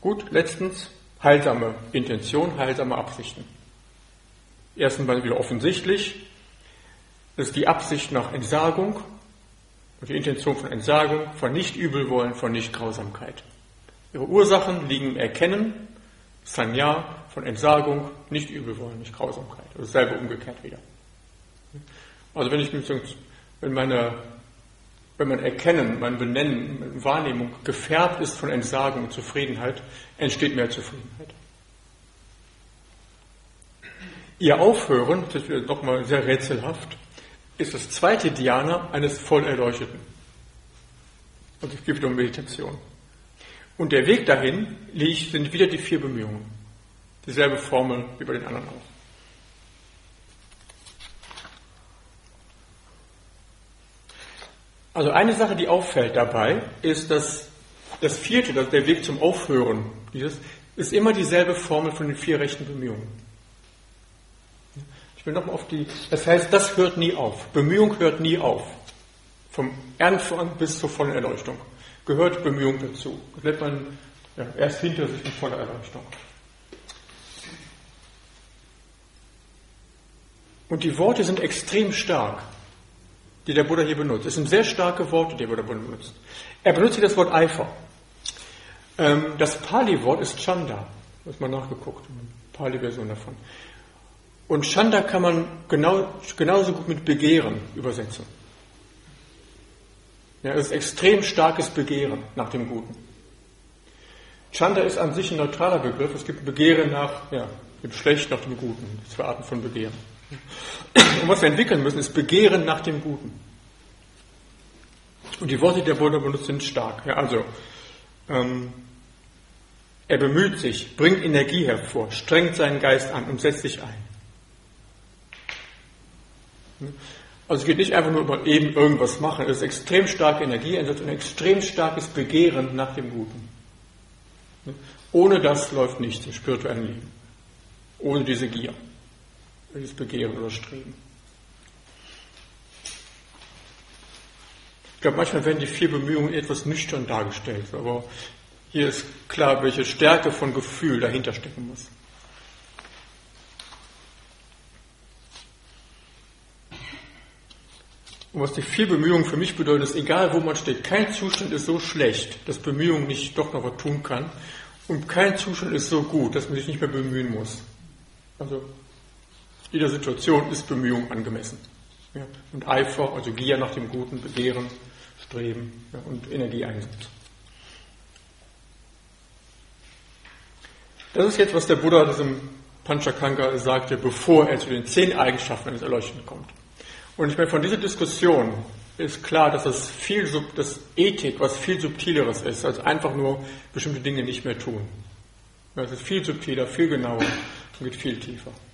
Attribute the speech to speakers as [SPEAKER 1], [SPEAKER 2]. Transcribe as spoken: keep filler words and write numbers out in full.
[SPEAKER 1] Gut, letztens heilsame Intention, heilsame Absichten. Erstens mal wieder offensichtlich, das ist die Absicht nach Entsagung und die Intention von Entsagung, von Nicht-Übelwollen, von Nicht-Grausamkeit. Ihre Ursachen liegen im Erkennen, Sanya, von Entsagung, Nicht-Übelwollen, Nicht-Grausamkeit. Dasselbe umgekehrt wieder. Also wenn ich wenn meine, wenn mein Erkennen, mein Benennen, meine Wahrnehmung gefärbt ist von Entsagung und Zufriedenheit, entsteht mehr Zufriedenheit. Ihr Aufhören, das ist nochmal sehr rätselhaft, ist das zweite Dhyana eines Vollerleuchteten. Und es geht um Meditation. Und der Weg dahin liegt, sind wieder die vier Bemühungen. Dieselbe Formel wie bei den anderen auch. Also eine Sache, die auffällt dabei, ist, dass das vierte, dass der Weg zum Aufhören, dieses, ist immer dieselbe Formel von den vier rechten Bemühungen. Ich will nochmal auf die, das heißt, das hört nie auf. Bemühung hört nie auf. Vom Anfang bis zur vollen Erleuchtung gehört Bemühung dazu. Das lässt man ja, erst hinter sich in voller Erleuchtung. Und die Worte sind extrem stark, die der Buddha hier benutzt. Es sind sehr starke Worte, die der Buddha benutzt. Er benutzt hier das Wort Eifer. Das Pali-Wort ist Chanda. Das mal nachgeguckt, eine Pali-Version davon. Und Chanda kann man genau, genauso gut mit Begehren übersetzen. Ja, es ist extrem starkes Begehren nach dem Guten. Chanda ist an sich ein neutraler Begriff. Es gibt Begehren nach ja, dem Schlechten, nach dem Guten. Zwei Arten von Begehren. Und was wir entwickeln müssen, ist Begehren nach dem Guten. Und die Worte, die der Buddha benutzt, sind stark. Ja, also, ähm, er bemüht sich, bringt Energie hervor, strengt seinen Geist an und setzt sich ein. Also es geht nicht einfach nur über eben irgendwas machen, es ist extrem starke Energieeinsatz und ein extrem starkes Begehren nach dem Guten. Ohne das läuft nichts im spirituellen Leben. Ohne diese Gier, dieses Begehren oder Streben. Ich glaube, manchmal werden die vier Bemühungen etwas nüchtern dargestellt, aber hier ist klar, welche Stärke von Gefühl dahinter stecken muss. Und was die vier Bemühungen für mich bedeutet, ist, egal wo man steht, kein Zustand ist so schlecht, dass Bemühung nicht doch noch was tun kann. Und kein Zustand ist so gut, dass man sich nicht mehr bemühen muss. Also, jeder Situation ist Bemühung angemessen. Ja. Und Eifer, also Gier nach dem Guten, Begehren, Streben ja, und Energieeinsatz. Das ist jetzt, was der Buddha diesem Panchakhanga sagte, bevor er zu den zehn Eigenschaften eines Erleuchteten kommt. Und ich meine, von dieser Diskussion ist klar, dass das viel, dass Ethik was viel Subtileres ist, als einfach nur bestimmte Dinge nicht mehr tun. Es ist viel subtiler, viel genauer und geht viel tiefer.